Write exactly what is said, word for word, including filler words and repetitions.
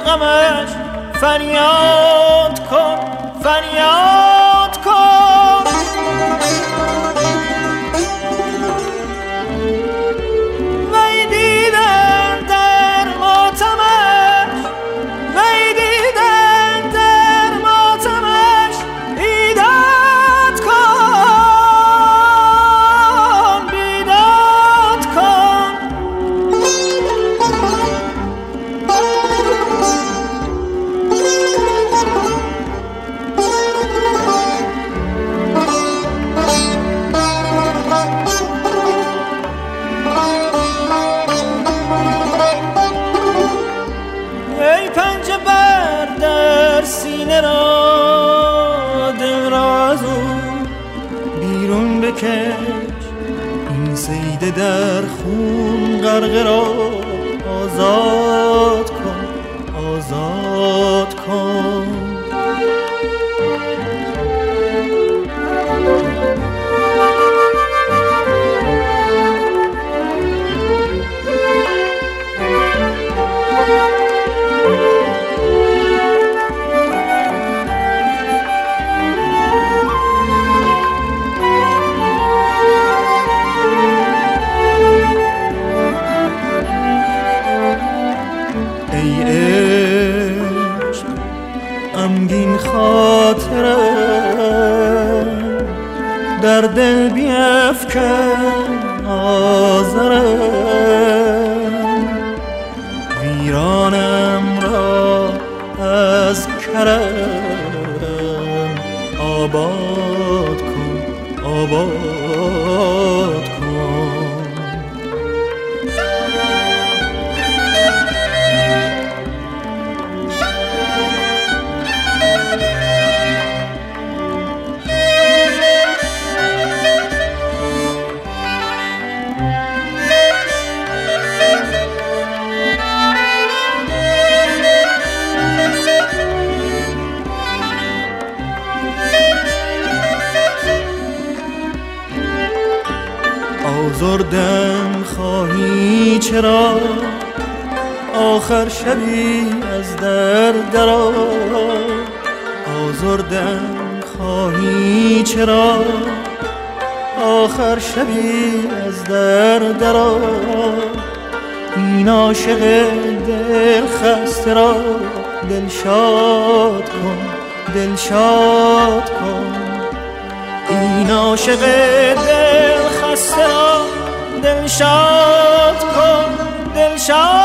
غمش فریاد کن فریاد کن. وی دیدن در ماتمش وی دیدن در ماتمش بیداد کن بیداد کن. ای پنجه بر در سینه را دل را از او بیرون بکش. این سیده در خون غرقه را آزاد کن آزاد کن. غمگین خاطرم در دل بیفکن آزرم. ویرانم را از کرم آباد کن آباد کن. آزردم خواهی چرا آخر شبی از در درآ. آزردم خواهی چرا آخر شبی از در درآ. این عاشق دل خسته را دلشاد کن دلشاد کن. این عاشق دل خسته را دلشاد کن دلشاد